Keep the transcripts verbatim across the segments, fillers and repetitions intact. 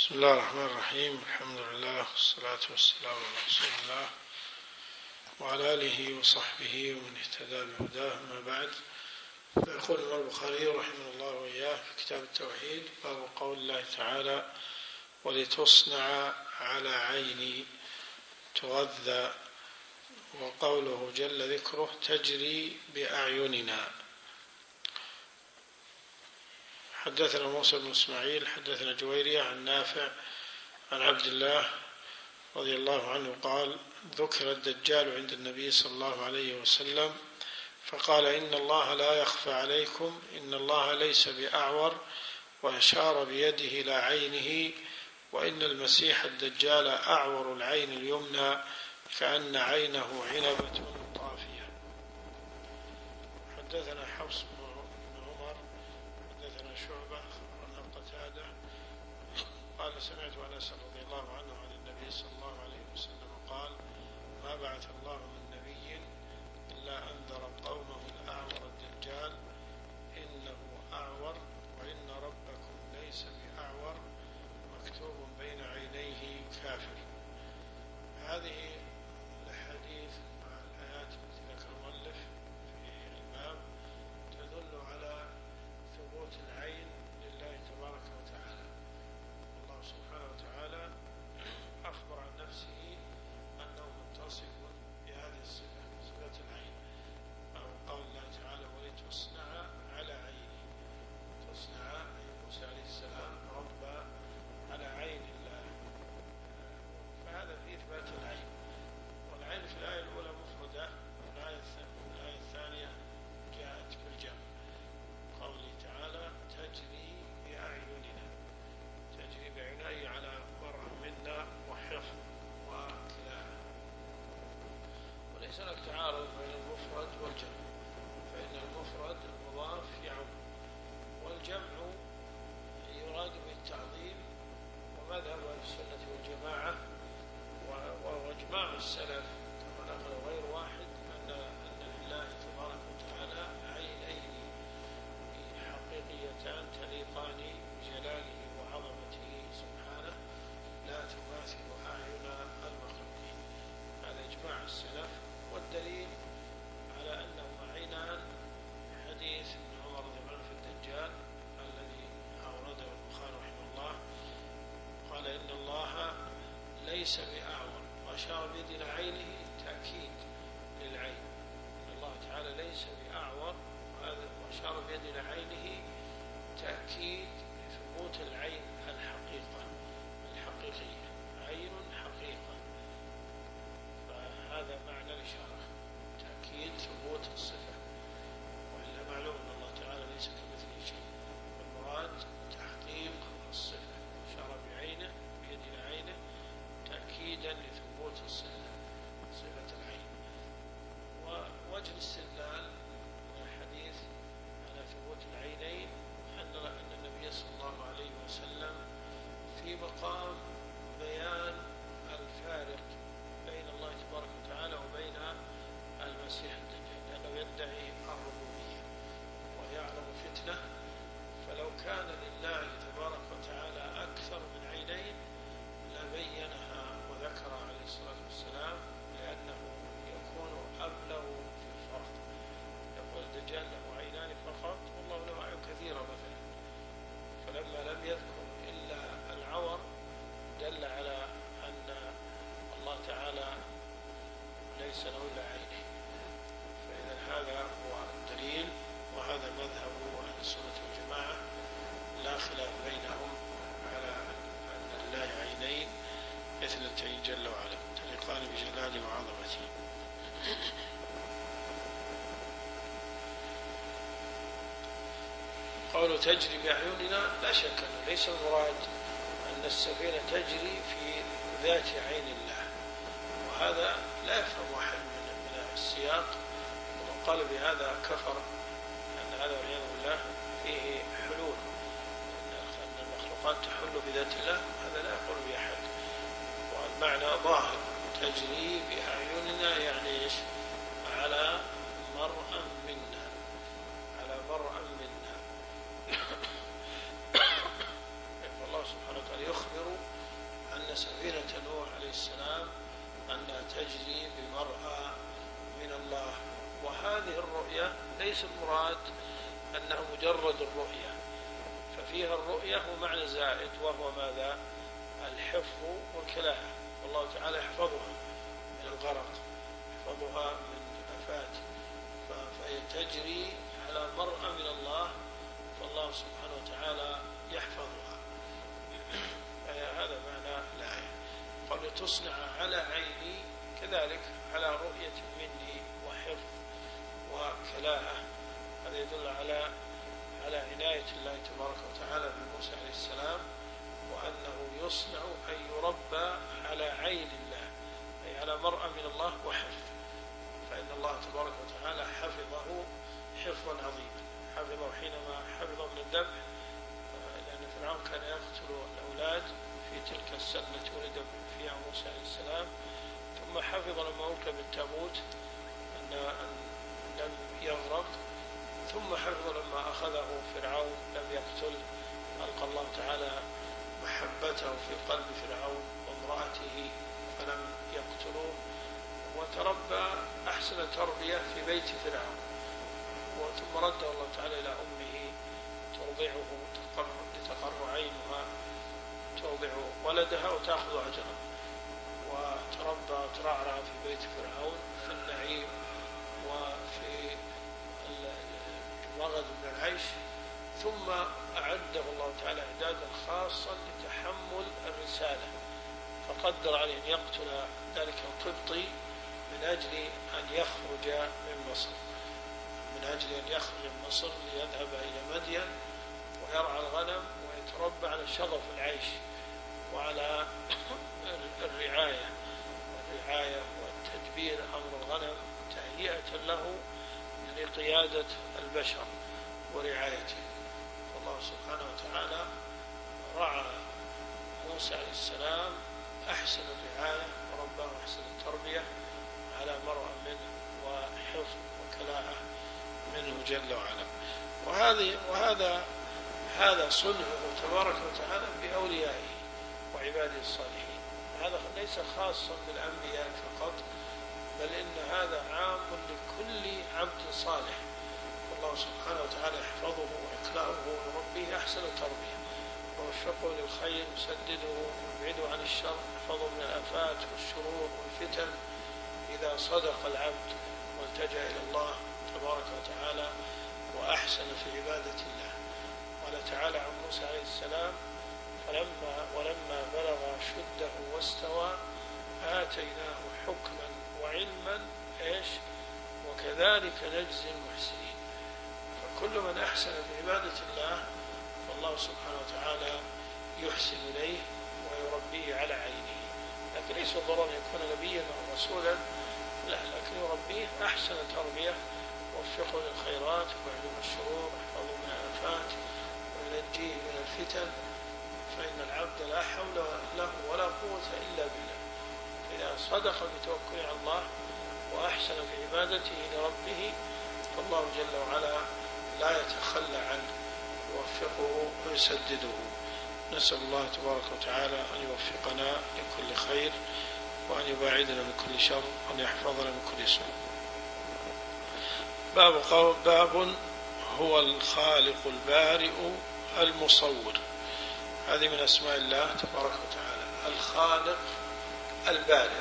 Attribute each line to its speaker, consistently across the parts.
Speaker 1: بسم الله الرحمن الرحيم. الحمد لله والصلاة والسلام على رسول الله وعلى آله وصحبه ومن اهتدى بهداه. أما بعد، فيقول الإمام البخاري رحمه الله وإياه في كتاب التوحيد: باب قول الله تعالى: ولتصنع على عيني تغذى، وقوله جل ذكره: تجري بأعيننا. حدثنا موسى بن إسماعيل حدثنا جويرية عن نافع عن عبد الله رضي الله عنه قال: ذكر الدجال عند النبي صلى الله عليه وسلم فقال: إن الله لا يخفى عليكم، إن الله ليس بأعور، وأشار بيده إلى عينه، وإن المسيح الدجال أعور العين اليمنى كأن عينه عنبة طافية. حدثنا حفص بن عمر حدثنا شعبة عن قتادة قال: سمعت أنس رضي الله عنه عن النبي صلى الله عليه وسلم قال: ما بعث الله من نبي إلا أنذر قومه الأعور الدجال، إنه أعور وإن ربكم ليس بأعور، مكتوب بين عينيه كافر. هذه الحديث مع الآيات التي ذكر المؤلف في الباب تدل على ثبوت العين لله تبارك وتعالى. الله سبحانه وتعالى أخبر عن نفسه أنه متصف بهذه الصفة، صفة العين، أو قول الله تعالى: ولتصنع على عيني. تصنع أي موسى عليه السلام ربى على عين الله، فهذا في إثبات العين. والعين في الآية الأولى مفردة، والآية الثانية جاءت بالجمع، قوله تعالى: تجري بأعيننا. تجري بأعيننا على مرء منا وحفظ وكلاهما. وليس هناك تعارض بين المفرد والجمع، فإن المفرد المضاف يعم، والجمع يراد بالتعظيم. ومذهب أهل السنة والجماعة وإجماع السلف كما نقل غير واحد أن أن لله تبارك وتعالى عينين حقيقيتان تليقان بجلاله وعظمته سبحانه، لا تماثل أعين المخلوقين. هذا إجماع السلف. والدليل على أنهما عينان حديث ابن عمر رضي الله عنه في الدجال الذي أورده البخاري رحمه الله، قال: إن الله ليس بأعور، وأشار بيد إلى عينه تأكيد للعين. إن الله تعالى ليس بأعور، وهذا وأشار بيد إلى عينه تأكيد لثبوت العين الحقيقة الحقيقية، عين حقيقة. فهذا معنى الإشارة، تأكيد ثبوت الصفة. وإلا معلوم أن الله تعالى ليس كمثله شيء، المراد تحقيق الصفة. أشار بعينه بيد إلى عينه تأكيدا لثبوت الصفة، صفة العين. ووجه الاستدلال من الحديث على ثبوت العينين أن أن النبي صلى الله عليه وسلم في مقام بيان الفارق بين الله تبارك وتعالى وبين المسيح الدجال، لأنه يدعي الربوبية ويعلم فتنة. فلو كان لله تبارك وتعالى أكثر من عينين لبينها وذكر عليه الصلاة والسلام، لأنه يكون أبلغ في الفرق. يقول الدجال له عينان فقط والله له أعين كثيرة مثلا، فلما لم يذكر إلا العور دل على أن الله تعالى ليس له إلا عينين. فإذا هذا هو الدليل، وهذا مذهب أهل السنة والجماعة، لا خلاف بينهم على أن لله عينين اثنتين جل وعلا تليقان بجلاله وعظمته. قوله تجري بأعيننا، لا شك أنه ليس المراد أن السفينة تجري في ذات عين الله، وهذا لا يفهم واحد من السياق. ومن قال بهذا كفر، أن هذا والعياذ بالله فيه حلول، أن المخلوقات تحل بذات الله، هذا لا يقول به أحد. والمعنى ظاهر، تجري بأعيننا يعني إيش؟ على مرأى منا، على مرأى منا. فالله سبحانه وتعالى يخبر سفينة نوح عليه السلام أنها تجري بمرأى من الله. وهذه الرؤية ليس المراد أنها مجرد الرؤية، ففيها الرؤية ومعنى زائد وهو ماذا؟ الحفظ والكلاءة، والله تعالى يحفظها من الغرق، يحفظها من الآفات، فهي تجري على مرأى من الله، فالله سبحانه وتعالى يحفظها. هذا معنى الآية. قال تصنع على عيني، كذلك على رؤية مني وحفظ وكلاءة. هذا يدل على على عناية الله تبارك وتعالى بموسى عليه السلام، وأنه يصنع أن يربى على عين الله، أي على مرأى من الله وحفظ. فإن الله تبارك وتعالى حفظه حفظا عظيما، حفظه حينما حفظه من الذبح، لأن فرعون كان يقتل الأولاد في تلك السنة ولد فيها موسى عليه السلام، ثم حفظ لما ألقى بالتابوت أن لم يغرق، ثم حفظ لما أخذه فرعون لم يقتل، ألقى الله تعالى محبته في قلب فرعون وامرأته فلم يقتلوه، وتربى أحسن تربية في بيت فرعون. ثم رده الله تعالى إلى أمه ترضعه لتقر عينها ترضع ولدها وتأخذ أجرا، وتربى وترعرع في بيت فرعون في النعيم وفي الرغد من العيش. ثم أعده الله تعالى إعدادا خاصا لتحمل الرسالة، فقدر عليه أن يقتل ذلك القبطي من أجل أن يخرج من مصر، من أجل أن يخرج من مصر ليذهب إلى مدين ويرعى الغنم ويتربى على شغف العيش وعلى الرعاية الرعاية والتدبير أمر الغنم تهيئة له لقيادة البشر ورعايته. فالله سبحانه وتعالى رعى موسى عليه السلام أحسن الرعاية ورباه أحسن التربية على مرأى منه وحفظ وكلاءة منه جل وعلا. وهذه وهذا هذا صنعه تبارك وتعالى بأوليائه وعباده الصالحين. هذا ليس خاصا بالأنبياء فقط، بل إن هذا عام لكل عبد صالح، والله سبحانه وتعالى يحفظه ويكلأه ويربيه أحسن تربية، ويوفقه للخير ويسدده ويبعده عن الشر، يحفظه من الآفات والشرور والفتن إذا صدق العبد والتجأ إلى الله تبارك وتعالى وأحسن في عبادة الله. قال تعالى عن موسى عليه السلام: فلما ولما بلغ شده واستوى آتيناه حكما وعلما إيش وكذلك نجزي المحسنين. فكل من أحسن في عبادة الله فالله سبحانه وتعالى يحسن إليه ويربيه على عينه، لكن ليس ضروري أن يكون نبيا أو رسولا، لا، لكن يربيه أحسن تربية، وفقه للخيرات ويعلم الشرور ويحفظه من الآفات وينجيه من الفتن. فإن العبد لا حول له ولا قوة إلا بالله. إذا صدق بتوكله على الله وأحسن في عبادته لربه فالله جل وعلا لا يتخلى عنه، يوفقه ويسدده. نسأل الله تبارك وتعالى أن يوفقنا لكل خير، وأن يباعدنا من كل شر، وأن يحفظنا من كل سوء. باب قول باب هو الخالق البارئ المصور. هذه من أسماء الله تبارك وتعالى، الخالق البارئ.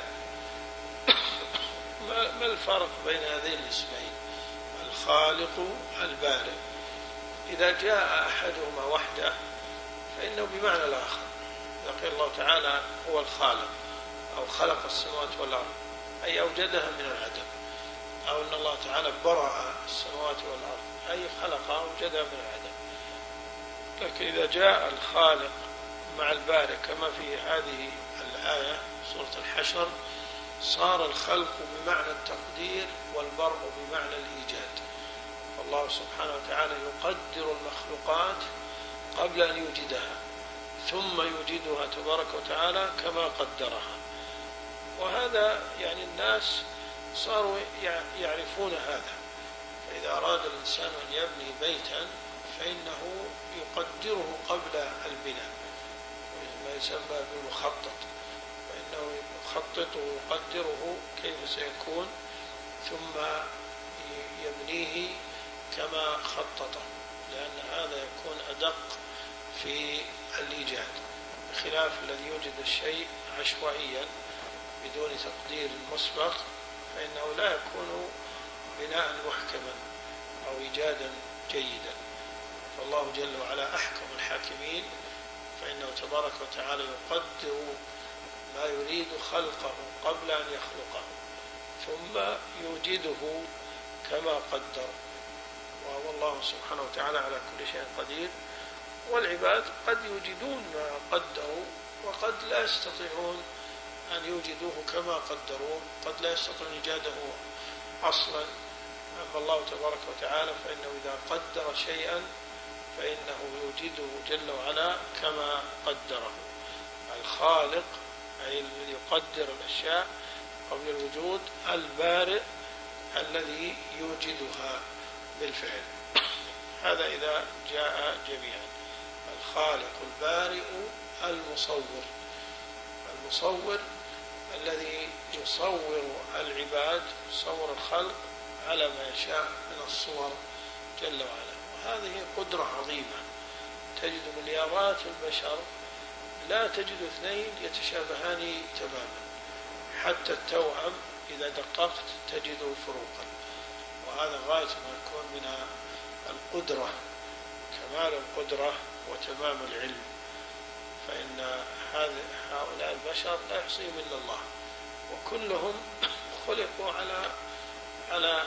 Speaker 1: ما الفرق بين هذين الاسمين؟ الخالق البارئ إذا جاء أحدهما وحده فإنه بمعنى الآخر. إذا قال الله تعالى هو الخالق أو خلق السماوات والأرض أي أوجدها من العدم، أو أن الله تعالى برأ السماوات والأرض أي خلقها أوجدها من العدم. لكن إذا جاء الخالق مع البارئ كما في هذه الآية سورة الحشر صار الخلق بمعنى التقدير والبرء بمعنى الإيجاد. فالله سبحانه وتعالى يقدر المخلوقات قبل أن يوجدها، ثم يوجدها تبارك وتعالى كما قدرها. وهذا يعني الناس صاروا يعرفون هذا. فإذا أراد الإنسان أن يبني بيتا فإنه يقدره قبل البناء، ما يسمى بالمخطط. فإنه يخططه ويقدره كيف سيكون ثم يبنيه كما خططه، لأن هذا يكون أدق في الإيجاد، بخلاف الذي يوجد الشيء عشوائيا بدون تقدير مسبق، فإنه لا يكون بناء محكما أو إيجادا جيدا. فالله جل وعلا أحكم الحاكمين، فإنه تبارك وتعالى يقدر ما يريد خلقه قبل أن يخلقه ثم يوجده كما قدر، وهو الله سبحانه وتعالى على كل شيء قدير. والعباد قد يوجدون ما قدروا وقد لا يستطيعون أن يوجدوه كما قدروه، قد لا يستطيعون إيجاده أصلا. أما الله تبارك وتعالى فإنه إذا قدر شيئا فإنه يوجده جل وعلا كما قدره. الخالق أي الذي يقدر الأشياء قبل الوجود، البارئ الذي يوجدها بالفعل. هذا إذا جاء جميعا: الخالق البارئ المصور. المصور الذي يصور العباد، يصور الخلق على ما يشاء من الصور جل وعلا. وهذه قدرة عظيمة، تجد مليارات البشر لا تجد اثنين يتشابهان تماما، حتى التوأم إذا دققت تجد فروقا. وهذا غاية ما يكون من القدرة، كمال القدرة وتمام العلم. فإن هؤلاء البشر لا يحصيهم إلا الله، وكلهم خلقوا على على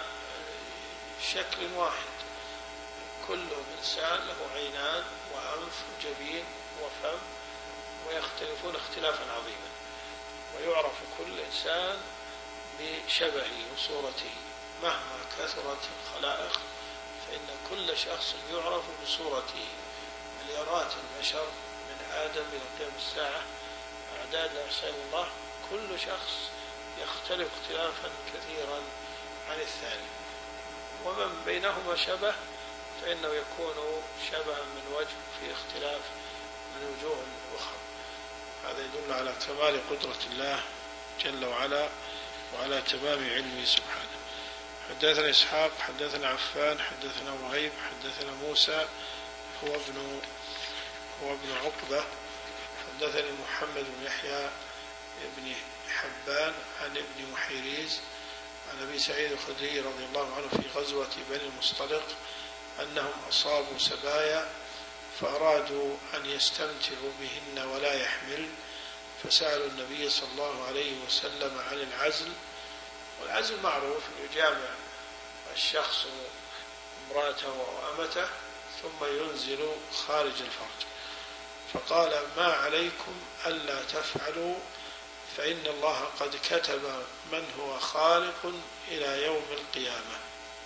Speaker 1: شكل واحد. كل إنسان له عينان وأنف وجبين وفم، ويختلفون اختلافا عظيما، ويعرف كل إنسان بشبهه وصورته. مهما كثرت الخلائق فإن كل شخص يعرف بصورته. مليارات البشر من آدم إلى قيام الساعة أعداد لا يحصيها الله، كل شخص يختلف اختلافا كثيرا عن الثاني، ومن بينهما شبه فإنه يكون شبها من وجه في اختلاف من وجوه أخرى. هذا يدل على كمال قدرة الله جل وعلا وعلى تمام علمه سبحانه. حدثنا إسحاق حدثنا عفان حدثنا وهيب حدثنا موسى هو ابن هو ابن عقبة حدثني محمد بن يحيى ابن حبان عن ابن محيريز عن أبي سعيد الخدري رضي الله عنه في غزوة بني المصطلق أنهم أصابوا سبايا فأرادوا أن يستمتعوا بهن ولا يحمل، فسألوا النبي صلى الله عليه وسلم عن العزل. والعزل معروف، يجامع الشخص امرأته وأمته ثم ينزل خارج الفرج. فقال: ما عليكم ألا تفعلوا، فإن الله قد كتب من هو خالق إلى يوم القيامة.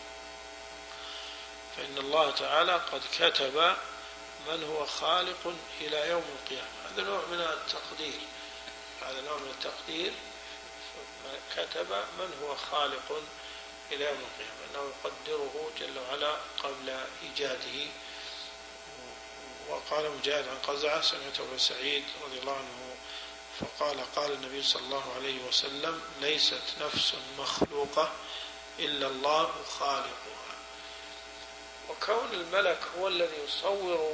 Speaker 1: فإن الله تعالى قد كتب من هو خالق إلى يوم القيامة. هذا نوع من التقدير، هذا نوع من التقدير. كتب من هو خالق إلى يوم القيامة، أنه يقدره جل وعلا قبل إيجاده. وقال مجاهد عن قزعة سمعت أبو سعيد رضي الله عنه فقال: قال النبي صلى الله عليه وسلم: ليست نفس مخلوقة إلا الله خالقها. وكون الملك هو الذي يصور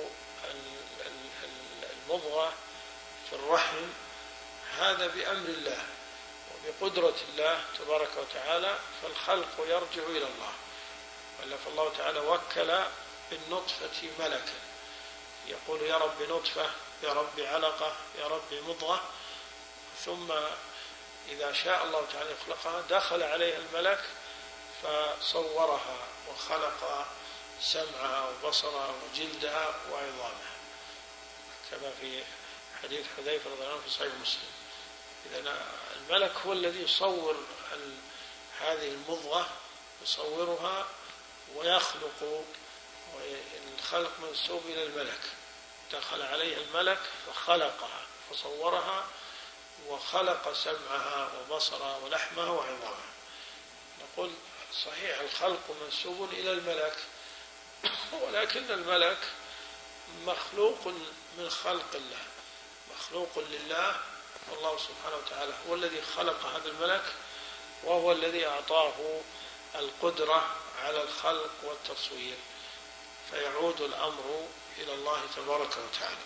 Speaker 1: المضغة في الرحم هذا بأمر الله وبقدرة الله تبارك وتعالى، فالخلق يرجع إلى الله. وإلا فالله تعالى وكل بالنطفة ملكا يقول: يا رب نطفة، يا رب علقة، يا رب مضغة. ثم إذا شاء الله تعالى يخلقها دخل عليها الملك فصورها وخلق سمعها وبصرها وجلدها وعظامها، كما في حديث حذيفة رضي الله عنه في صحيح مسلم. إذن الملك هو الذي يصور هذه المضغة، يصورها ويخلق، والخلق منسوب إلى الملك. دخل عليها الملك فخلقها فصورها وخلق سمعها وبصرها ولحمها وعظامها. نقول صحيح الخلق منسوب إلى الملك، ولكن الملك مخلوق من خلق الله، مخلوق لله والله سبحانه وتعالى هو الذي خلق هذا الملك، وهو الذي أعطاه القدرة على الخلق والتصوير، فيعود الأمر إلى الله تبارك وتعالى.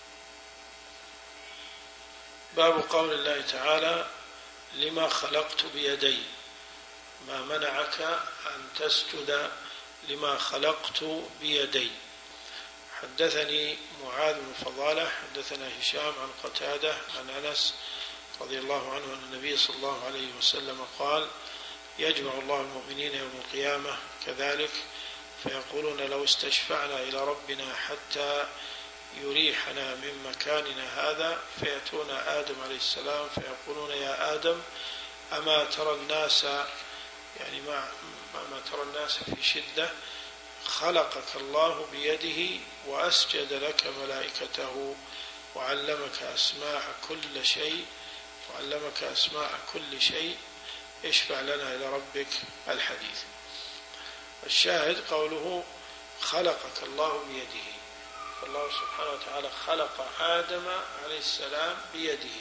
Speaker 1: باب قول الله تعالى: لما خلقت بيدي، ما منعك أن تسجد لما خلقت بيدي. حدثني معاذ بن فضالة حدثنا هشام عن قتادة عن أنس رضي الله عنه أن النبي صلى الله عليه وسلم قال: يجمع الله المؤمنين يوم القيامة كذلك فيقولون: لو استشفعنا إلى ربنا حتى يريحنا من مكاننا هذا، فيأتون آدم عليه السلام فيقولون: يا آدم، أما ترى الناس، يعني ما, ما ترى الناس في شدة، خلقك الله بيده وأسجد لك ملائكته وعلمك أسماء كل شيء وعلمك أسماء كل شيء، اشفع لنا إلى ربك. الحديث. الشاهد قوله: خلقك الله بيده، فالله سبحانه وتعالى خلق آدم عليه السلام بيده.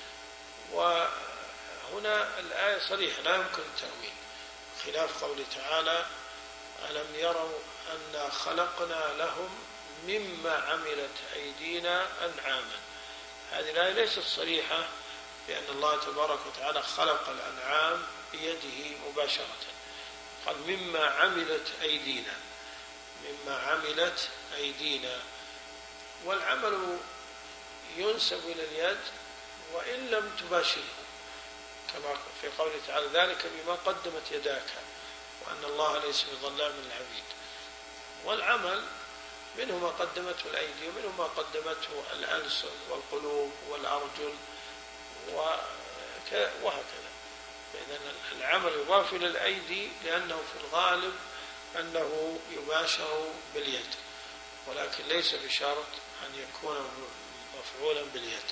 Speaker 1: وهنا الآية صريحة لا يمكن التأويل، خلاف قوله تعالى: ألم يروا أنا خلقنا لهم مما عملت أيدينا أنعاما. هذه الآية ليست صريحة بأن الله تبارك وتعالى خلق الأنعام بيده مباشرة، قال: مما عملت أيدينا، مما عملت أيدينا. والعمل ينسب إلى اليد وإن لم تباشره، كما في قوله تعالى: ذلك بما قدمت يداك وأن الله ليس بظلام للعبيد. والعمل منه ما قدمته الأيدي ومنه ما قدمته الألسن والقلوب والأرجل وهكذا. فإذن العمل يضاف إلى الأيدي لأنه في الغالب أنه يباشر باليد، ولكن ليس بشرط أن يكون مفعولا باليد.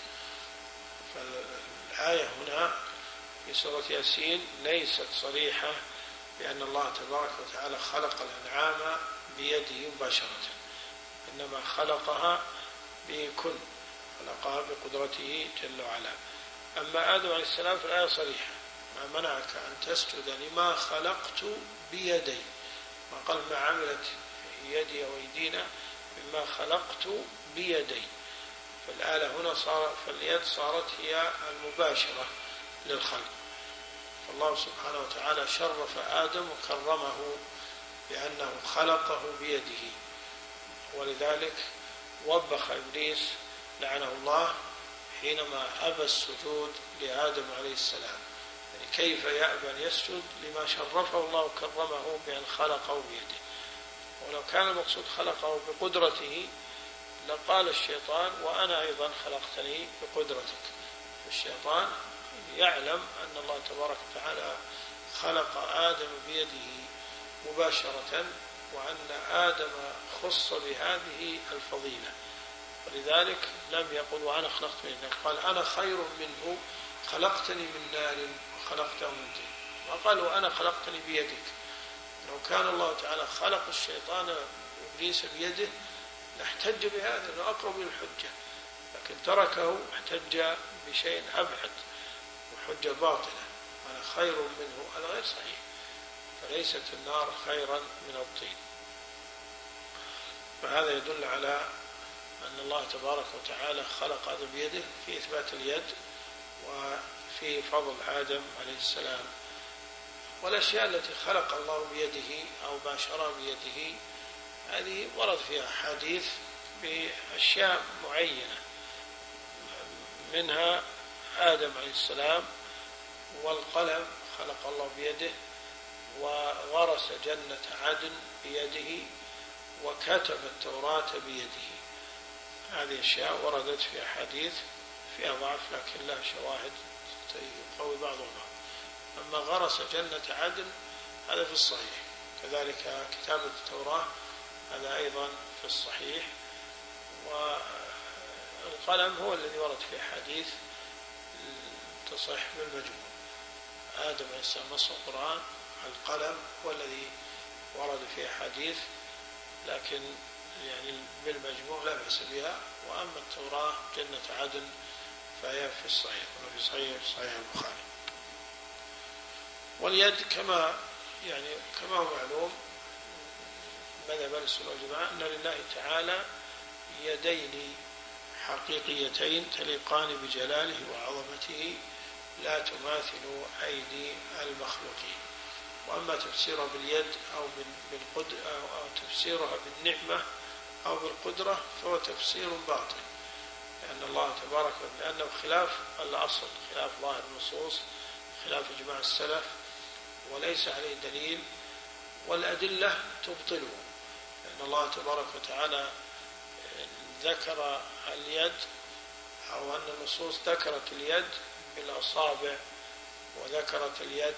Speaker 1: فالآية هنا في سورة ياسين ليست صريحة بأن الله تبارك وتعالى خلق الأنعام بيده مباشرة، إنما خلقها بكن، خلقها بقدرته جل وعلا. أما آدم عليه السلام في الآية صريحة: ما منعك أن تسجد لما خلقت بيدي، ما قال ما عملت يدي أو أيدينا، مما خلقت بيدي. فالآلة هنا صار فاليد صارت هي المباشرة للخلق. فالله سبحانه وتعالى شرف آدم وكرمه بأنه خلقه بيده، ولذلك وبخ إبليس لعنه الله حينما أبى السجود لآدم عليه السلام. يعني كيف يأبى أن يسجد لما شرفه الله وكرمه بأن خلقه بيده؟ ولو كان المقصود خلقه بقدرته لقال الشيطان: وأنا أيضا خلقتني بقدرتك. الشيطان يعلم أن الله تبارك وتعالى خلق آدم بيده مباشرة، وأن آدم خص بهذه الفضيلة، ولذلك لم يقل وأنا خلقت منه، قال: أنا خير منه خلقتني من نار وخلقته من طين، وقال: وأنا خلقتني بيدك. لو كان الله تعالى خلق الشيطان إبليس بيده لاحتج بهذا أنه أقرب للحجة، لكن تركه واحتج بشيء أبعد وحجة باطلة: أنا خير منه. هذا غير صحيح، فليست النار خيرا من الطين. فهذا يدل على أن الله تبارك وتعالى خلق آدم بيده في إثبات اليد وفي فضل آدم عليه السلام. والأشياء التي خلق الله بيده أو باشر بيده هذه ورد فيها حديث بأشياء معينة، منها آدم عليه السلام، والقلم خلق الله بيده، وغرس جنة عدن بيده، وكتب التوراة بيده. هذه أشياء وردت في أحاديث فيها ضعف لكن لها شواهد يقوي بعضها بعض. أما غرس جنة عدن هذا في الصحيح، كذلك كتابة التوراة هذا أيضا في الصحيح. والقلم هو الذي ورد في حديث تصح بالمجموع: آدم عليه السلام نص القرآن، القلم هو الذي ورد في حديث، لكن يعني بالمجموع لا بأس بها. وأما التوراة جنة عدن فهي في الصحيح وفي صحيح صحيح البخاري. واليد كما يعني كما هو معلوم مذهب أهل السنة والجماعة أن لله تعالى يدين حقيقيتين تليقان بجلاله وعظمته لا تماثل أيدي المخلوقين. وأما تفسيرها باليد أو بالقدرة أو تفسيرها بالنعمة أو بالقدرة فهو تفسير باطل، لأن الله تبارك وتعالى لأنه خلاف الأصل، خلاف ظاهر النصوص، خلاف إجماع السلف، وليس عليه دليل، والأدلة تبطله، لأن الله تبارك وتعالى ذكر اليد أو أن النصوص ذكرت اليد بالأصابع وذكرت اليد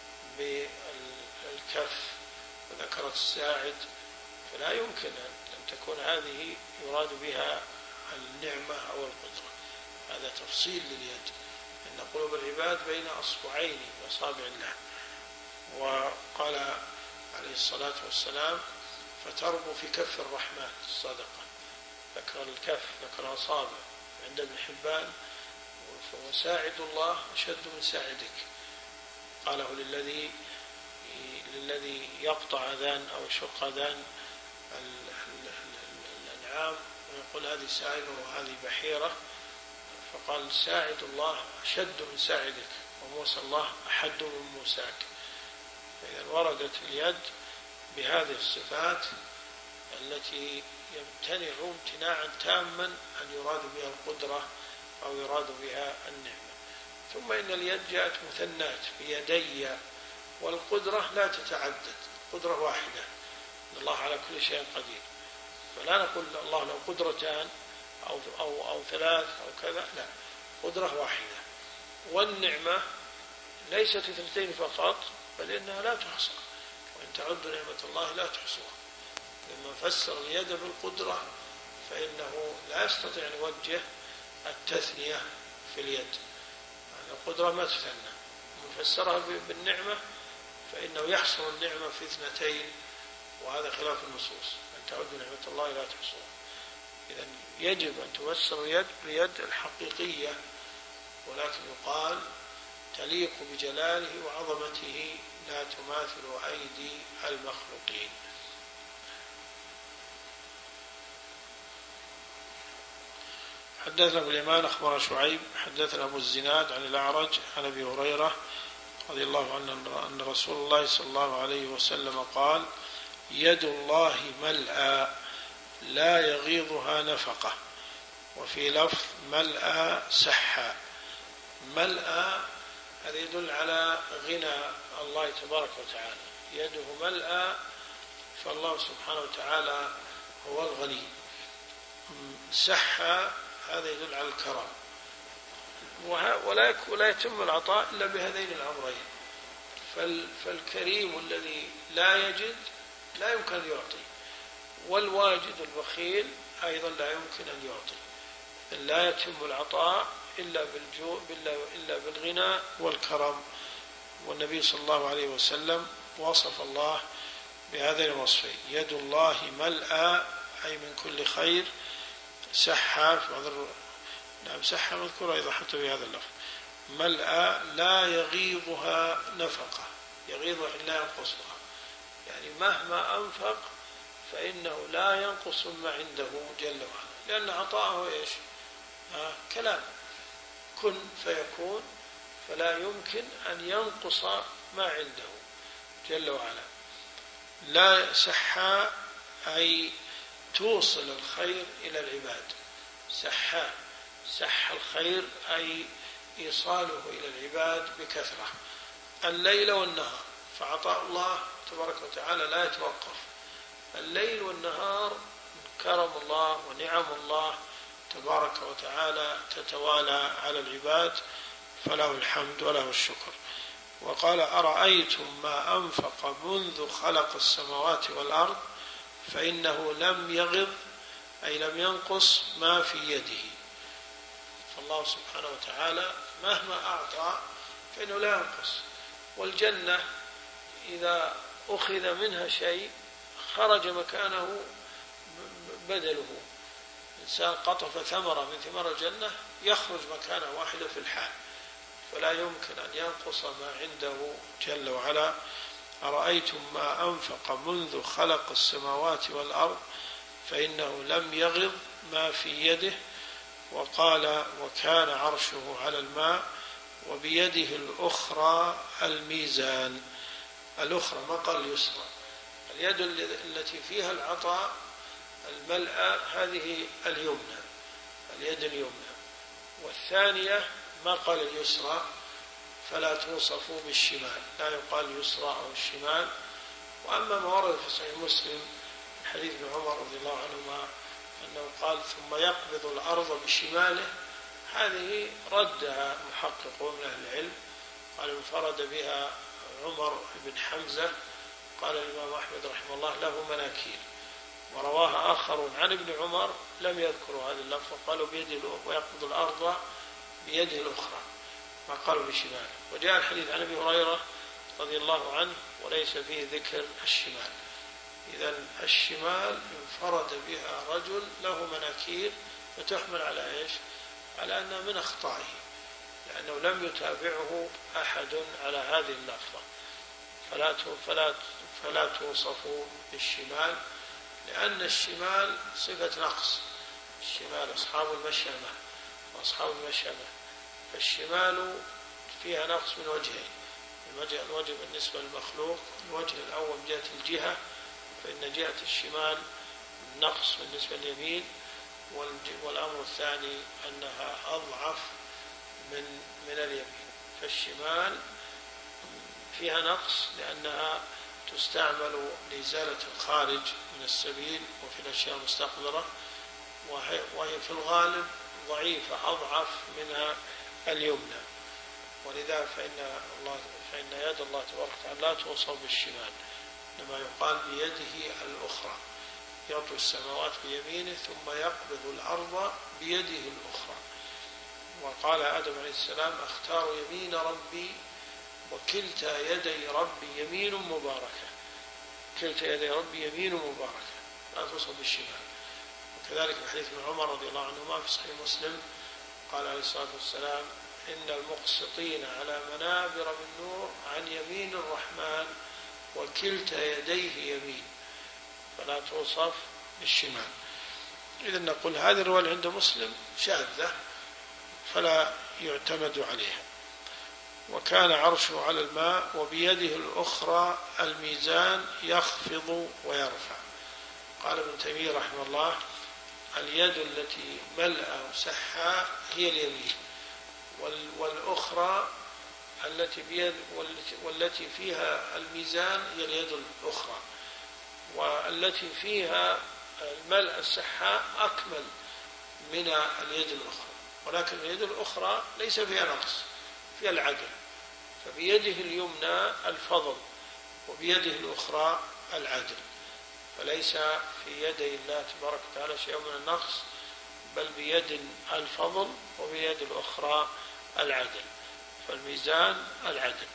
Speaker 1: بالكف وذكرت الساعد، فلا يمكن أن تكون هذه يراد بها النعمة أو القدرة. هذا تفصيل لليد، إن قلوب العباد بين أصبعين من أصابع الله. وقال عليه الصلاة والسلام فتربو في كف الرحمن الصدقة، ذكر الكف ذكر أصابع. عند ابن حبان وساعد الله أشد من ساعدك، قاله للذي للذي يقطع أذان أو يشق أذان الأنعام ويقول هذه سائمة وهذه بحيرة، فقال ساعد الله أشد من ساعدك وموسى الله أحد من موساك. فإذا وردت اليد بهذه الصفات التي يمتنع امتناعا تاما أن يراد بها القدرة أو يراد بها النعمة. ثم إن اليد جاءت مثنات بيدي، والقدرة لا تتعدد، قدرة واحدة، إن الله على كل شيء قدير، فلا نقول الله له قدرتان أو, أو, أو ثلاث أو كذا، لا، قدرة واحدة. والنعمة ليست اثنتين فقط، بل إنها لا تحصى، وإن تعدوا نعمة الله لا تحصوها. لما فسر اليد بالقدرة فإنه لا يستطيع أن يوجه التثنية في اليد، القدرة ما تثنى. من فسرها بالنعمة فإنه يحصر النعمة في اثنتين، وهذا خلاف النصوص، أن تعدوا نعمة الله لا تحصوها. إذن يجب أن تفسر اليد باليد الحقيقية، ولكن يقال تليق بجلاله وعظمته لا تماثل أيدي المخلوقين. حدثنا أبو اليمان أخبر شعيب حدثنا أبو الزناد عن الأعرج عن أبي هريرة رضي الله عنه أن رسول الله صلى الله عليه وسلم قال يد الله ملأى لا يغيضها نفقة، وفي لفظ ملأى سحا. ملأى هذا يدل على غنى الله تبارك وتعالى، يده ملأى، فالله سبحانه وتعالى هو الغني. سحا هذا يدل على الكرم، ولا يتم العطاء إلا بهذين الأمرين. فالكريم الذي لا يجد لا يمكن أن يعطي، والواجد البخيل أيضا لا يمكن أن يعطي. لا يتم العطاء إلا بالجوع إلا بالغنى والكرم. والنبي صلى الله عليه وسلم وصف الله بهذين الوصفين: يد الله ملأى أي من كل خير، سحا نعم سحا مذكورة أيضا حتى بهذا اللفظ، ملأى لا يغيضها نفقة، يغيضها لا ينقصها، يعني مهما أنفق فإنه لا ينقص ما عنده جل وعلا، لأن عطاءه إيش؟ آه كلام، كن فيكون، فلا يمكن أن ينقص ما عنده جل وعلا. لا سحا أي توصل الخير إلى العباد، سحا سح الخير أي إيصاله إلى العباد بكثرة الليل والنهار، فعطاء الله تبارك وتعالى لا يتوقف، الليل والنهار كرم الله ونعم الله تبارك وتعالى تتوالى على العباد، فله الحمد وله الشكر. وقال أرأيتم ما أنفق منذ خلق السماوات والأرض فإنه لم يغض أي لم ينقص ما في يده. فالله سبحانه وتعالى مهما أعطى فإنه لا ينقص. والجنة إذا أخذ منها شيء خرج مكانه بدله، إنسان قطف ثمرة من ثمار الجنة يخرج مكانه واحدة في الحال، فلا يمكن أن ينقص ما عنده جل وعلا. أرأيتم ما أنفق منذ خلق السماوات والأرض فإنه لم يغض ما في يده. وقال وكان عرشه على الماء وبيده الأخرى الميزان. الأخرى ما قال اليسرى، اليد التي فيها العطاء الملأ هذه اليمنى، اليد اليمنى. والثانية ما قال اليسرى فلا توصف بالشمال، لا يقال اليسرى أو الشمال. وأما ما ورد في صحيح مسلم حديث ابن عمر رضي الله عنهما أنه قال ثم يقبض الأرض بشماله، هذه ردها محققون من أهل العلم، قال انفرد بها عمر بن حمزة، قال الإمام أحمد رحمه الله له مناكير. ورواها آخر عن ابن عمر لم يذكروا هذه اللفظة، قالوا بيده ويقبض الأرض بيده الأخرى، ما قالوا بشماله. وجاء الحديث عن أبي هريرة رضي الله عنه وليس فيه ذكر الشمال. إذن الشمال انفرد بها رجل له مناكير، فتحمل على إيش؟ على أنها من أخطائه، لأنه لم يتابعه أحد على هذه اللفظة، فلا فلا فلا توصف بالشمال، لأن الشمال صفة نقص. الشمال أصحاب المشأمة وأصحاب المشأمة، فالشمال فيها نقص من وجهين. الوجه, الوجه بالنسبة للمخلوق، الوجه الأول جهة الجهة، فإن جهة الشمال نقص بالنسبة لليمين، والأمر الثاني أنها أضعف من من اليمين. فالشمال فيها نقص لأنها تستعمل لإزالة الخارج من السبيل وفي الأشياء المستقذرة، وهي, وهي في الغالب ضعيفة أضعف منها اليمنى. ولذا فإن, الله فإن يد الله تبارك وتعالى لا توصف بالشمال، إنما يقال بيده الأخرى. يطوي السماوات بيمينه ثم يقبض الأرض بيده الأخرى. وقال آدم عليه السلام أختار يمين ربي وكلتا يدي ربي يمين مباركة. كلتا يدي ربي يمين مباركة، لا توصف بالشمال. وكذلك في حديث ابن عمر رضي الله عنهما في صحيح مسلم قال عليه الصلاة والسلام إن المقسطين على منابر من نور عن يمين الرحمن وكلتا يديه يمين، فلا توصف بالشمال. إذن نقول هذه الرواية عند مسلم شاذة فلا يعتمد عليها. وكان عرشه على الماء وبيده الأخرى الميزان يخفض ويرفع. قال ابن تيمية رحمه الله اليد التي ملأ سحاء هي اليمين، والأخرى التي بيد والتي فيها الميزان هي اليد الأخرى، والتي فيها الملء السحاء أكمل من اليد الأخرى، ولكن اليد الأخرى ليس فيها نقص، فيها العدل، فبيده اليمنى الفضل وبيده الأخرى العدل، فليس في يدي الله تبارك وتعالى شيء من النقص، بل بيد الفضل وبيد الأخرى العدل، فالميزان العدل.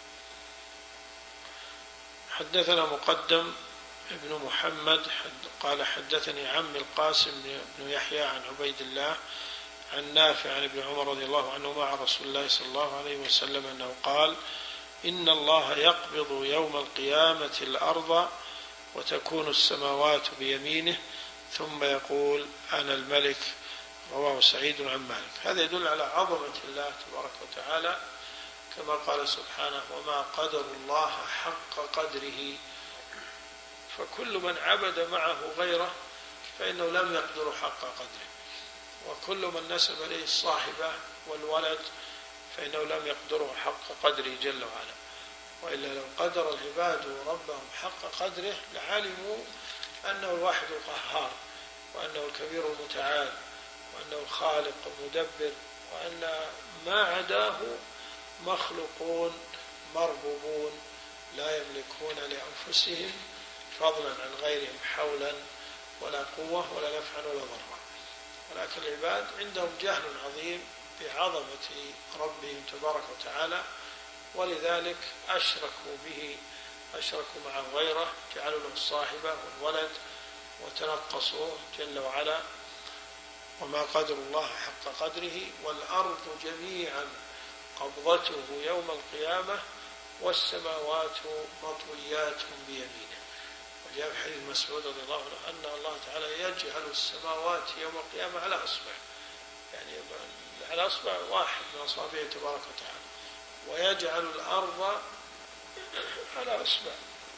Speaker 1: حدثنا مقدم ابن محمد قال حدثني عمي القاسم بن يحيى عن عبيد الله عن نافع عن ابن عمر رضي الله عنهما عن رسول الله صلى الله عليه وسلم أنه قال إن الله يقبض يوم القيامة الأرض وتكون السماوات بيمينه ثم يقول أنا الملك. رواه سعيد عن مالك. هذا يدل على عظمة الله تبارك وتعالى، كما قال سبحانه وما قدر الله حق قدره، فكل من عبد معه غيره فإنه لم يقدر حق قدره، وكل من نسب إليه الصاحبة والولد فإنه لم يقدره حق قدره جل وعلا. وإلا لو قدر العباد ربهم حق قدره لعلموا أنه الواحد القهار، وأنه الكبير المتعال، وأنه الخالق المدبر، وأن ما عداه مخلوقون مربوبون لا يملكون لأنفسهم فضلا عن غيرهم حولا ولا قوة ولا نفعا ولا ضرا. ولكن العباد عندهم جهل عظيم بعظمة ربهم تبارك وتعالى، ولذلك أشركوا به، أشركوا معه غيره، جعلوا له الصاحبة والولد وتنقصوه جل وعلا. وما قدر الله حق قدره والأرض جميعا قبضته يوم القيامة والسماوات مطويات بيمينه. وجاء في حديث مسعود رضي الله عنه أن الله تعالى يجعل السماوات يوم القيامة على أصبع، يعني على أصبع واحد من أصابعه تبارك وتعالى، ويجعل الأرض على أصبع.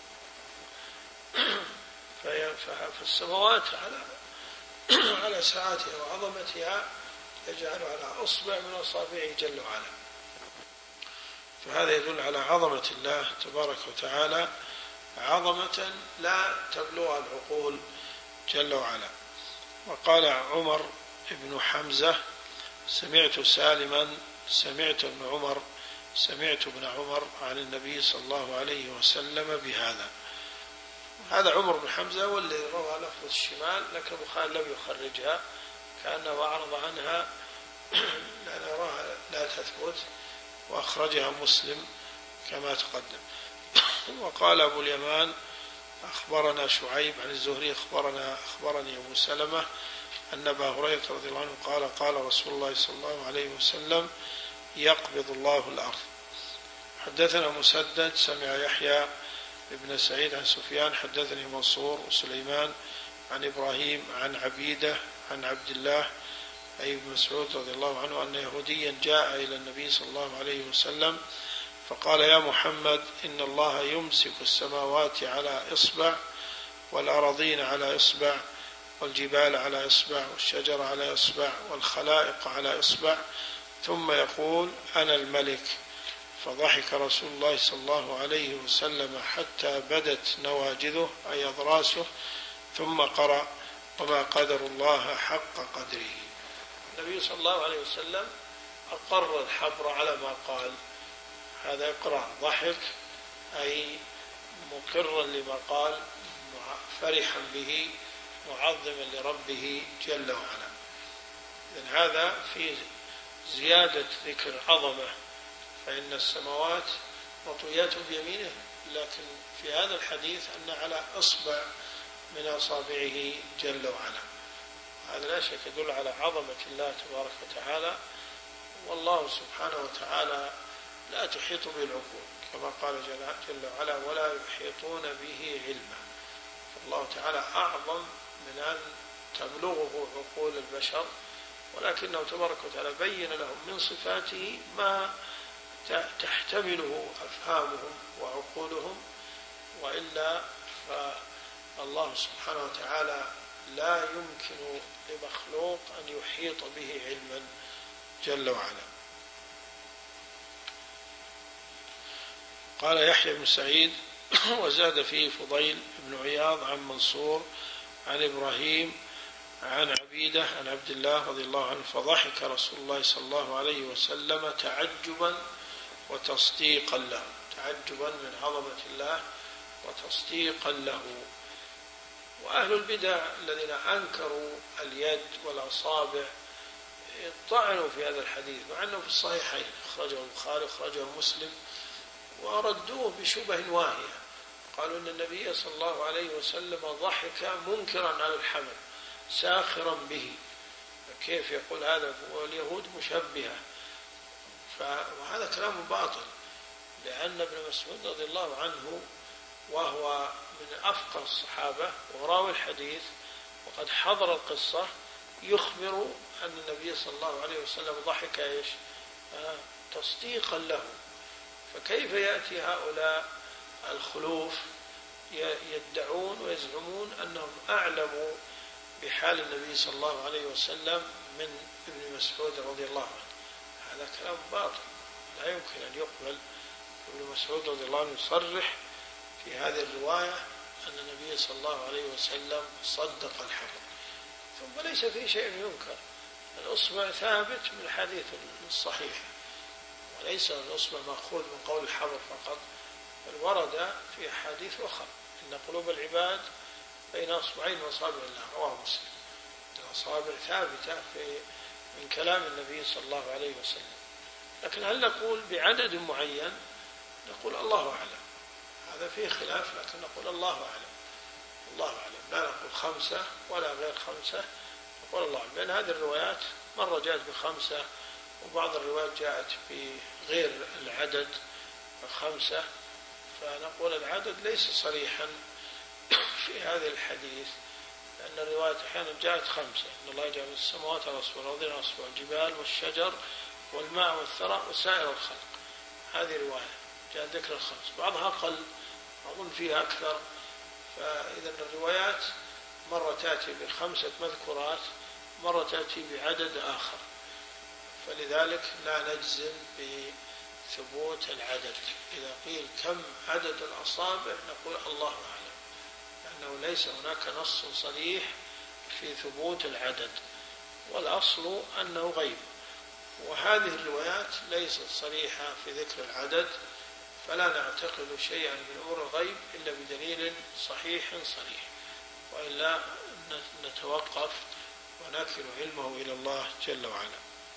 Speaker 1: فالسماوات على على سعاتها وعظمتها يجعل على أصبع من أصابعه جل وعلا. فهذا يدل على عظمة الله تبارك وتعالى، عظمة لا تبلغ العقول جل وعلا. وقال عمر بن حمزة: سمعت سالما سمعت ابن عمر سمعت ابن عمر عن النبي صلى الله عليه وسلم بهذا. هذا عمر بن حمزة والذي روى لفظ الشمال، لكن البخاري لم يخرجها كأنه أعرض عنها لأن أراها لا تثبت، وأخرجها مسلم كما تقدم. وقال أبو اليمان: أخبرنا شعيب عن الزهري أخبرنا أخبرني أبو سلمة أن أبا هريرة رضي الله عنه قال: قال رسول الله صلى الله عليه وسلم: يقبض الله الأرض. حدثنا مسدد سمع يحيى ابن سعيد عن سفيان حدثني منصور وسليمان عن إبراهيم عن عبيدة عن عبد الله أي بن مسعود رضي الله عنه أن يهوديا جاء إلى النبي صلى الله عليه وسلم فقال: يا محمد، إن الله يمسك السماوات على إصبع والأراضين على إصبع والجبال على إصبع والشجر على إصبع والخلائق على إصبع، ثم يقول: أنا الملك. فضحك رسول الله صلى الله عليه وسلم حتى بدت نواجذه أي أضراسه، ثم قرأ: وما قدر الله حق قدره. النبي صلى الله عليه وسلم أقر الحبر على ما قال، هذا إقرار، ضحك أي مقرا لما قال، فرحا به، معظما لربه جل وعلا. إذن هذا في زيادة ذكر عظمة، فإن السماوات مطويات بيمينه، لكن في هذا الحديث أن على إصبع من أصابعه جل وعلا. هذا لا شك يدل على عظمة الله تبارك وتعالى، والله سبحانه وتعالى لا تحيط به العقول كما قال جل وعلا: ولا يحيطون به علما. فالله تعالى أعظم من أن تبلغه عقول البشر، ولكنه تبارك وتعالى بين لهم من صفاته ما تحتمله أفهامهم وعقولهم، وإلا فالله سبحانه وتعالى لا يمكن لمخلوق أن يحيط به علما جل وعلا. قال يحيى بن سعيد: وزاد فيه فضيل بن عياض عن منصور عن إبراهيم عن عبيدة عن عبد الله رضي الله عنه: فضحك رسول الله صلى الله عليه وسلم تعجبا وتصديقا له، تعجبا من عظمة الله وتصديقا له. وأهل البدع الذين أنكروا اليد والأصابع طعنوا في هذا الحديث، مع أنه في الصحيحين، أخرجه البخاري أخرجه مسلم، وردوه بشبه واهية. قالوا إن النبي صلى الله عليه وسلم ضحك منكرا على الحمل ساخرا به، كيف يقول هذا؟ واليهود مشبهة. وهذا كلام باطل، لأن ابن مسعود رضي الله عنه وهو من أفقه الصحابة وراوي الحديث وقد حضر القصة يخبر أن النبي صلى الله عليه وسلم ضحك إيش؟ آه تصديقا له. فكيف يأتي هؤلاء الخلوف يدعون ويزعمون أنهم أعلموا بحال النبي صلى الله عليه وسلم من ابن مسعود رضي الله عنه؟ هذا كلام باطل، لا يمكن أن يقبل. ابن مسعود رضي الله عنه يصرح في هذه الرواية أن النبي صلى الله عليه وسلم صدق الحديث. ثم ليس في شيء ينكر، الأصبع ثابت من الحديث الصحيح، وليس الأصبع مأخوذ من قول الحبر فقط، بل ورد في أحاديث أخرى إن قلوب العباد بين أصبعين من أصابع الله، رواه مسلم. الأصابع ثابتة في من كلام النبي صلى الله عليه وسلم. لكن هل نقول بعدد معين؟ نقول الله أعلم، هذا فيه خلاف، لكن نقول الله أعلم، الله أعلم، لا نقول خمسة ولا غير خمسة، والله لأن هذه الروايات مرة جاءت بخمسة وبعض الروايات جاءت بغير العدد خمسة، فنقول العدد ليس صريحا في هذا الحديث، لأن الروايات أحيانا جاءت خمسة: إن الله جعل السماوات والأرض والأرضين والجبال والشجر والماء والثرى وسائر الخلق. هذه رواية جاء ذكر الخمس، بعضها أقل، أظن فيها أكثر. فإذا الروايات مرة تأتي بخمسة مذكورات، مرة تأتي بعدد آخر، فلذلك لا نجزم بثبوت العدد. إذا قيل كم عدد الأصابع نقول الله أعلم، لأنه ليس هناك نص صريح في ثبوت العدد، والأصل أنه غيب، وهذه الروايات ليست صريحة في ذكر العدد، فلا نعتقد شيئا من أمور الغيب إلا بدليل صحيح صريح، وإلا نتوقف ونكل علمه إلى الله جل وعلا.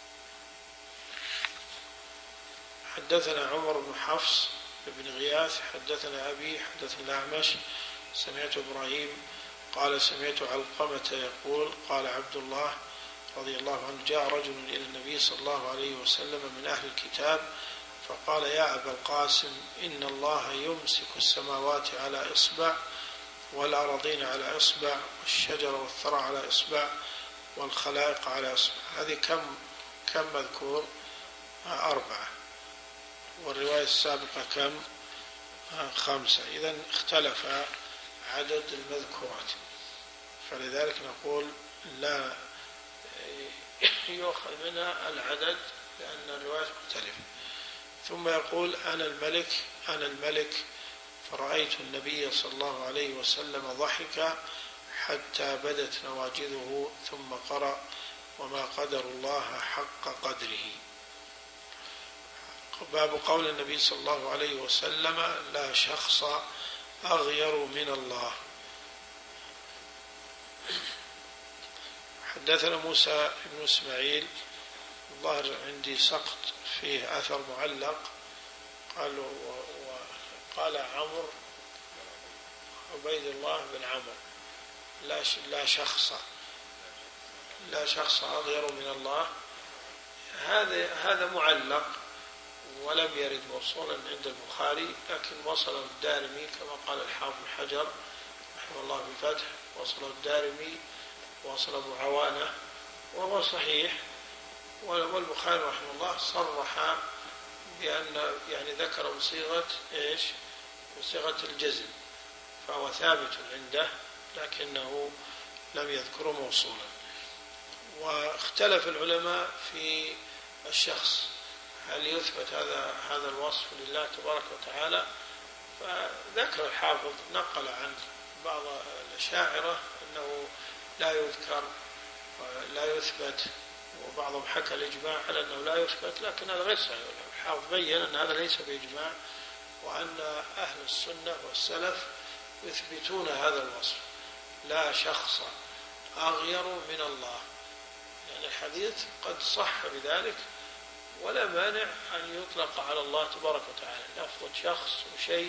Speaker 1: حدثنا عمر بن حفص بن غياث حدثنا أبي حدثنا الأعمش سمعت إبراهيم قال سمعت علقمة يقول قال عبد الله رضي الله عنه: جاء رجل إلى النبي صلى الله عليه وسلم من أهل الكتاب فقال: يا أبا القاسم، إن الله يمسك السماوات على إصبع والأرضين على إصبع والشجر والثرى على إصبع والخلائق على إصبع. هذه كم كم مذكور؟ أربعة، والرواية السابقة كم؟ خمسة. إذن اختلف عدد المذكورات، فلذلك نقول لا يؤخذ منها العدد لأن الرواية مختلفة. ثم يقول: أنا الملك أنا الملك فرأيت النبي صلى الله عليه وسلم ضحك حتى بدت نواجذه ثم قرأ: وما قدر الله حق قدره. باب قول النبي صلى الله عليه وسلم: لا شخص أغير من الله. حدثنا موسى بن إسماعيل، الظاهر عندي سقط فيه أثر معلق، قال وقال عمرو عبيد الله بن عمرو لا لا شخص لا شخص أغير من الله. هذا هذا معلق ولم يرد موصولا عند البخاري، لكن وصله الدارمي كما قال الحافظ حجر رحمه الله في الفتح، وصله الدارمي وصل أبو عوانة وهو صحيح. والبخاري رحمه الله صرح بأن يعني ذكر بصيغة إيش؟ بصيغة الجزم، فهو ثابت عنده لكنه لم يذكره موصولا. واختلف العلماء في الشخص، هل يثبت هذا هذا الوصف لله تبارك وتعالى؟ فذكر الحافظ نقل عن بعض الأشاعرة أنه لا يذكر لا يثبت، وبعضهم حكى الإجماع على أنه لا يثبت، لكن هذا غير صحيح. الحافظ بين أن هذا ليس بإجماع، وأن أهل السنة والسلف يثبتون هذا الوصف: لا شخص أغير من الله. يعني الحديث قد صح بذلك، ولا مانع أن يطلق على الله تبارك وتعالى لفظ شخص وشيء،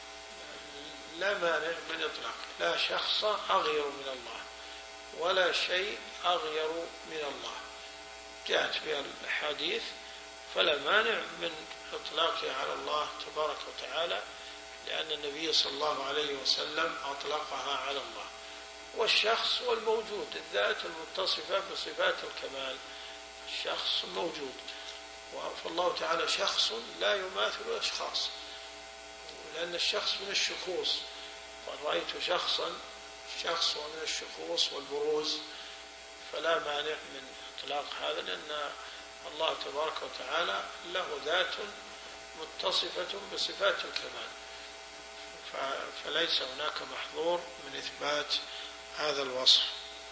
Speaker 1: لا مانع من إطلاق لا شخص أغير من الله ولا شيء أغير من الله. جاءت بها الحديث، فلا مانع من إطلاقها على الله تبارك وتعالى، لأن النبي صلى الله عليه وسلم أطلقها على الله. والشخص والموجود، الذات المتصفة بصفات الكمال، الشخص موجود، فالله تعالى شخص لا يماثل الأشخاص، لأن الشخص من الشخوص، قال رأيت شخصا، الشخص من الشخوص والبروز، فلا مانع من إطلاق هذا، لأن الله تبارك وتعالى له ذات متصفة بصفات الكمال، فليس هناك محظور من إثبات هذا الوصف.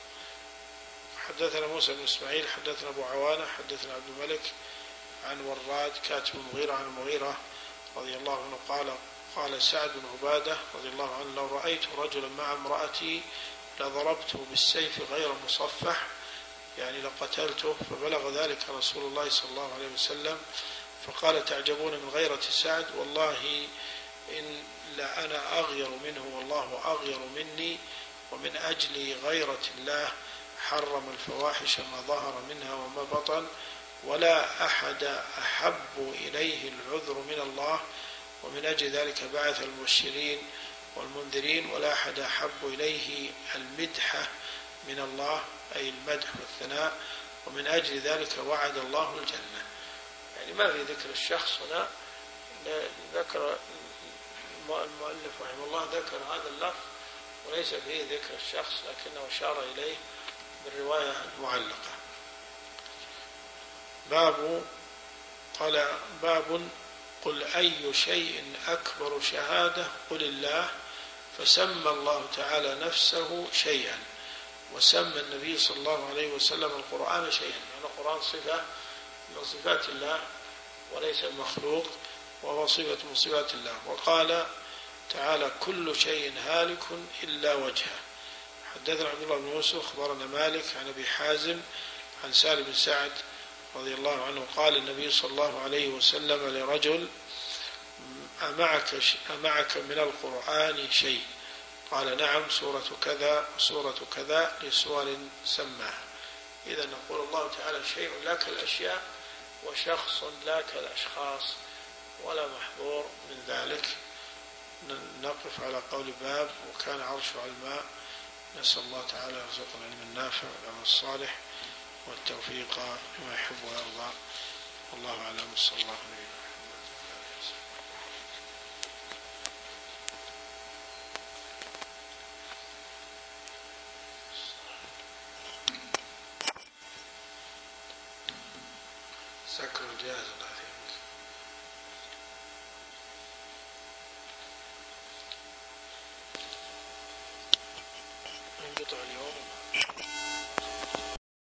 Speaker 1: حدثنا موسى بن إسماعيل حدثنا أبو عوانة حدثنا عبد الملك عن وراد كاتب المغيرة عن المغيرة رضي الله عنه قال: قال سعد بن عبادة رضي الله عنه: لو رأيت رجلا مع امرأتي لضربته بالسيف غير مصفح، يعني لقتلته. فبلغ ذلك رسول الله صلى الله عليه وسلم فقال: تعجبون من غيرة سعد، والله إن لأنا أغير منه والله أغير مني، ومن أجل غيرة الله حرم الفواحش ما ظهر منها وما بطن، ولا أحد أحب إليه العذر من الله، ومن أجل ذلك بعث المبشرين والمنذرين، ولا أحد أحب إليه المدحة من الله أي المدح والثناء، ومن أجل ذلك وعد الله الجنة. يعني ما في ذكر الشخص هنا، ذكر المؤلف رحمه الله ذكر هذا اللفظ وليس فيه ذكر الشخص، لكنه أشار إليه بالرواية المعلقة. باب قال باب قل أي شيء أكبر شهادة قل الله، فسمى الله تعالى نفسه شيئا، وسمى النبي صلى الله عليه وسلم القرآن شيئا، يعني القرآن صفة من صفات الله وليس المخلوق، وهو صفة من صفات الله. وقال تعالى كل شيء هالك إلا وجهه. حدثنا عبد الله بن يوسف أخبرنا مالك عن أبي حازم عن سالم بن سعد رضي الله عنه قال النبي صلى الله عليه وسلم لرجل أمعك, أمعك من القرآن شيء؟ قال نعم، سورة كذا وسورة كذا، لسور سماها. إذا نقول الله تعالى شيء لا كالأشياء، وشخص لا كالأشخاص، ولا محظور من ذلك. نقف على قول باب وكان عرشه على الماء. نسأل الله تعالى يرزقنا العلم النافع والعمل الصالح والتوفيق لما يحب ويرضى. والله أعلم. صلى الله عليه وسلم. سكر الجهاز الله يهديك. انقطع اليوم.